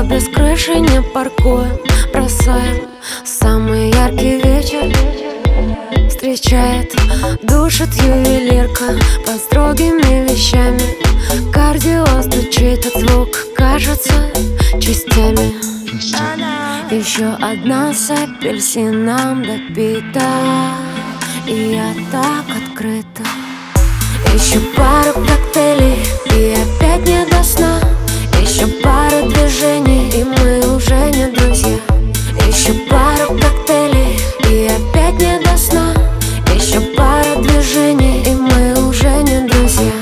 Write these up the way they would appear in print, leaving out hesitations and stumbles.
но без крыши не паркуем. Бросаем самый яркий вечер. Встречает, душит ювелирка под строгими вещами. Кардио стучит от звука, кажется, частями. Еще одна с апельсином допита, и я так открыта. Еще пару коктейлей, и опять не до сна. Еще пару движений, и мы уже не друзья. Еще пару коктейлей, и опять не до сна. Еще пару движений, и мы уже не друзья.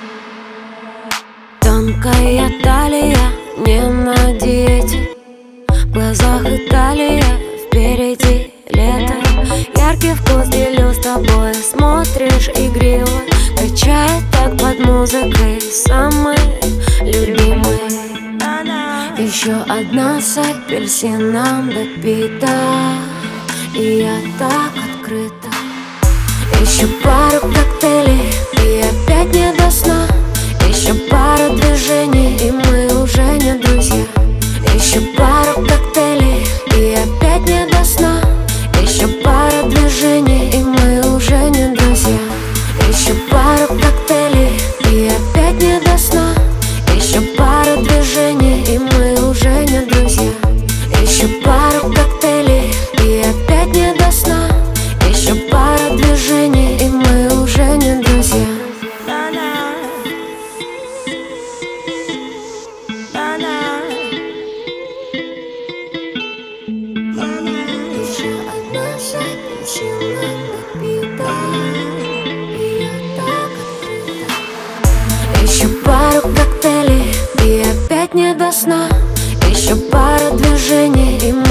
Тонкая талия, не на диете. В глазах Италия, впереди лето. Яркий вкус делю с тобой, смотришь игриво. Качает так под музыкой, самый любимый. Еще одна с апельсином допита, и я так открыта. Еще пару коктейлей, и опять не до сна. Еще пару движений, и мы уже не друзья. Еще пару коктейлей, и опять не до сна. Еще пару движений, и мы уже не друзья. Еще пару коктейлей, и опять не до сна. Еще пару движений, и мы уже не друзья. Еще пару коктейлей, и опять не до сна. Еще пару движений, и мы уже не друзья. Еще одна с апельсином допита, и я так открыта. Еще пару коктейлей, и опять не до сна. Еще пару движений, и